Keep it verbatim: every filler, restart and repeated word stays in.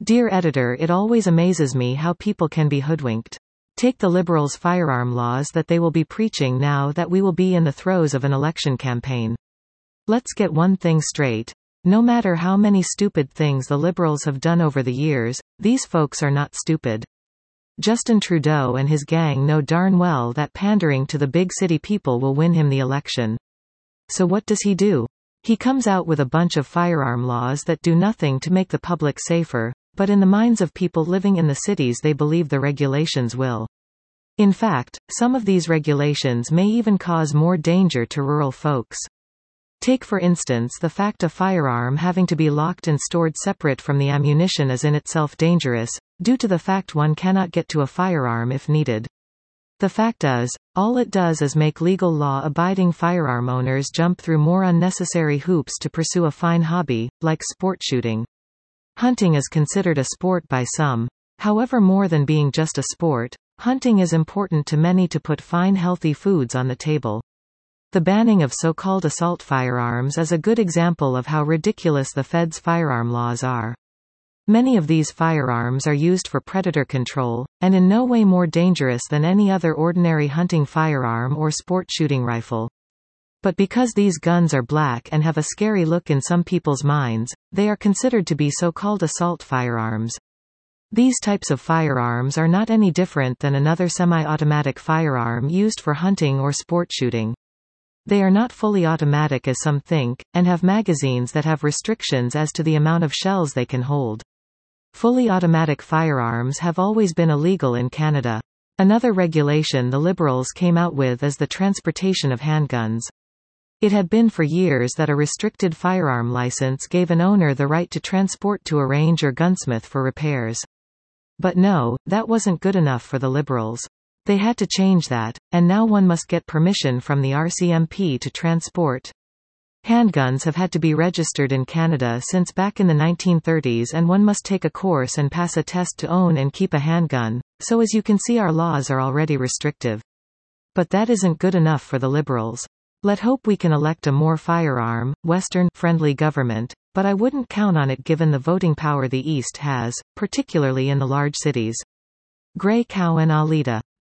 Dear editor, it always amazes me how people can be hoodwinked. Take the Liberals' firearm laws that they will be preaching now that we will be in the throes of an election campaign. Let's get one thing straight. No matter how many stupid things the Liberals have done over the years, these folks are not stupid. Justin Trudeau and his gang know darn well that pandering to the big city people will win him the election. So what does he do? He comes out with a bunch of firearm laws that do nothing to make the public safer, but in the minds of people living in the cities they believe the regulations will. In fact, some of these regulations may even cause more danger to rural folks. Take for instance the fact a firearm having to be locked and stored separate from the ammunition is in itself dangerous, due to the fact one cannot get to a firearm if needed. The fact is, all it does is make legal law-abiding firearm owners jump through more unnecessary hoops to pursue a fine hobby, like sport shooting. Hunting is considered a sport by some. However, more than being just a sport, hunting is important to many to put fine healthy foods on the table. The banning of so-called assault firearms is a good example of how ridiculous the Fed's firearm laws are. Many of these firearms are used for predator control, and in no way more dangerous than any other ordinary hunting firearm or sport shooting rifle. But because these guns are black and have a scary look in some people's minds, they are considered to be so-called assault firearms. These types of firearms are not any different than another semi-automatic firearm used for hunting or sport shooting. They are not fully automatic as some think, and have magazines that have restrictions as to the amount of shells they can hold. Fully automatic firearms have always been illegal in Canada. Another regulation the Liberals came out with is the transportation of handguns. It had been for years that a restricted firearm license gave an owner the right to transport to a range or gunsmith for repairs. But no, that wasn't good enough for the Liberals. They had to change that, and now one must get permission from the R C M P to transport. Handguns have had to be registered in Canada since back in the nineteen thirties, and one must take a course and pass a test to own and keep a handgun, so as you can see our laws are already restrictive. But that isn't good enough for the Liberals. Let hope we can elect a more firearm, Western-friendly government, but I wouldn't count on it given the voting power the East has, particularly in the large cities. Grey Cow and Alita.